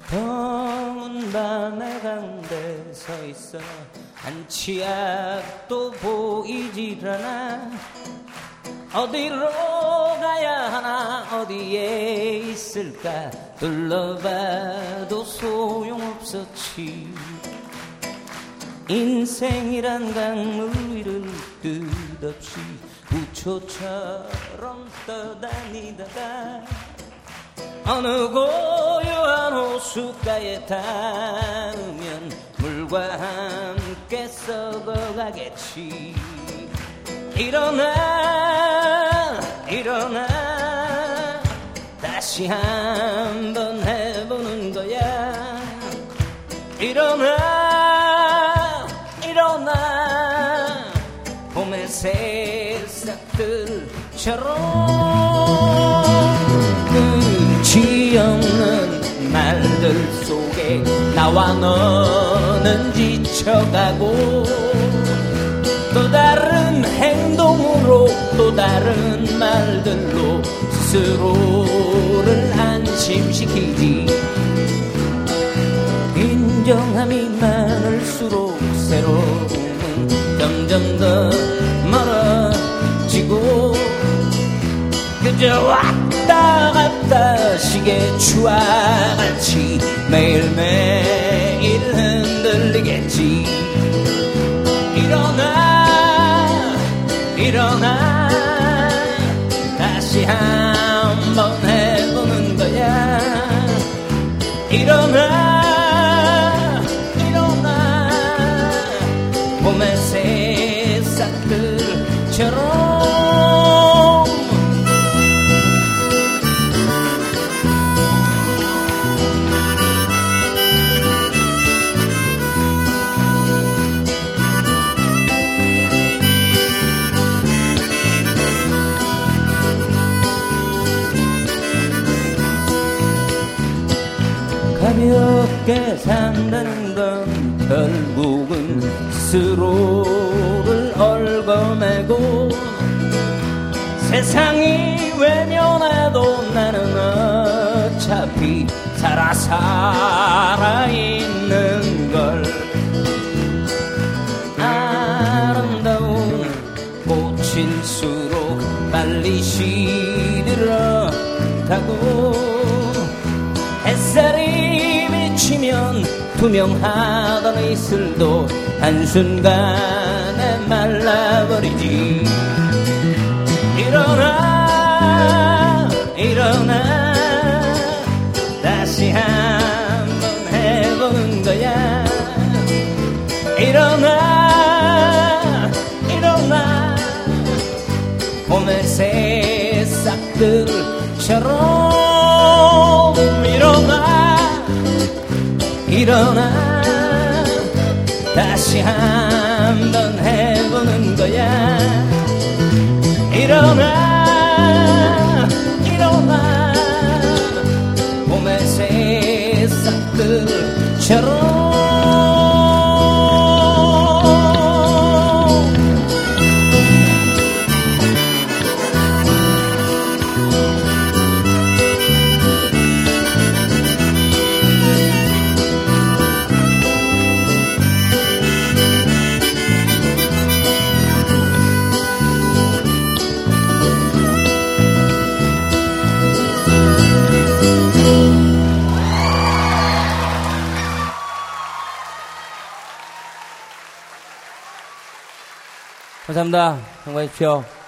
더운 밤에 가운데 서 있어 한치 앞도 보이질 않아. 어디로 가야 하나 어디에 있을까 둘러봐도 소용없었지. 인생이란 강물 위를 끝없이 부초처럼 떠다니다가 어느 고요한 호숫가에 닿으면 물과 함께 썩어가겠지. 일어나 일어나 다시 한번 해보는 거야. 일어나 일어나 봄의 새싹들처럼 끝이 없는 말들 속에 나와 너는 지쳐가고 또 다른 행동으로 또 다른 말들로 스스로를 안심시키지. 인정함이 많을수록 새로움은 점점 더 멀어지고 그저 왔다 갔다 시계추와 같이 매일매일 흔들리겠지. 일어나 일어나 다시 한번 해보는 거야. 일어나 일어나 봄의 새싹들처럼 가볍게 산다는 건 결국은 스스로를 얽어매고 세상이 외면해도 나는 어차피 살아있는 걸. 아름다운 꽃일수록 빨리 시들어가고 햇살이 비치면 투명하던 이슬도 한순간에 말라버리지. 일어나 일어나 다시 한번 해보는 거야. 일어나 일어나 봄의 새싹들처럼 일어나 일어나 다시 한번 해보는 거야. 일어나 일어나 봄의 새싹들처럼 감사합니다. 수고하십시오.